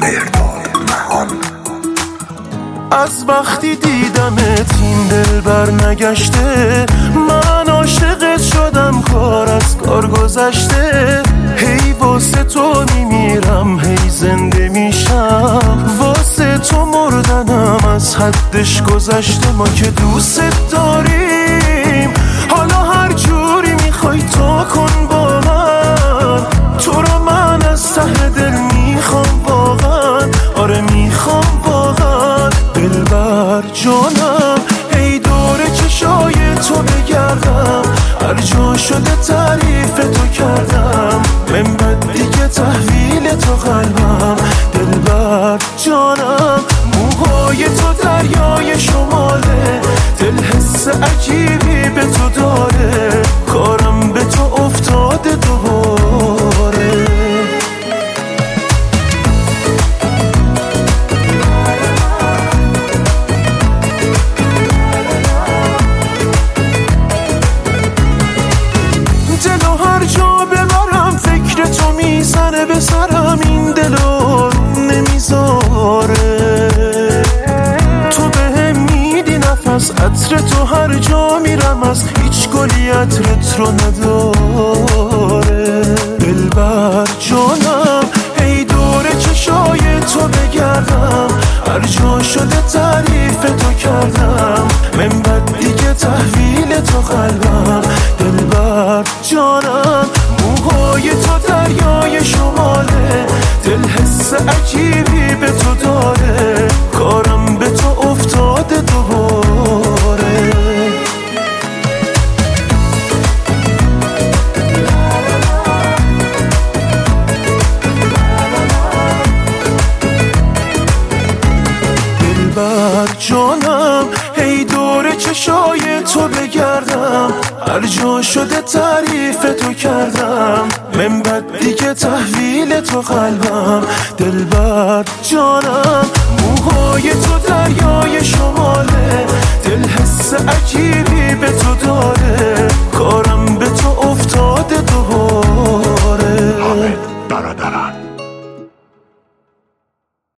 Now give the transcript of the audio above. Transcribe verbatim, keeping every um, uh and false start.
از وقتی دیدمت این دل بر نگشته، من عاشقت شدم کار از کار گذشته. هی واسه تو میمیرم هی زنده میشم، واسه تو مردنم از حدش گذشته. ما که دوست داریم حالا هر جوری میخوای تو کن با من، تو رو من از ته دل میخوام واقعا، آره میخوام واقعا. دلبر جانم ای دور چشای تو بگردم، هر جا شده تعریف تو کردم، من بد دیگه تحویل تو قلبم. دلبر جانم موهای تو دریای شماله، دل حس عجیبی به تو داره، کارم به تو افتاده دوباره. دلو هر جا ببرم فکر تو میزنه به سرم، این دلو نمیذاره. تو بهم میدی نفس، عطر تو هر جا میرم از هیچ گلی عطرت رو نداره. دلبر جانم ای دور چشای تو بگردم، هر جا شده تعریف تو کردم، من بد دیگه تحویل تو قلبم. دلبر جانم موهای تو دریای شماله، دل حس عجیبی به تو داره، کارم به تو افتاده دوباره. دلبر جانم ای دور چشای تو بگردم، هر جا شده تعریف تو کردم، من بد دیگه تحویل تو قلبم. دلبر جانم موهای تو دریای شماله، دل حس عجیبی به تو داره،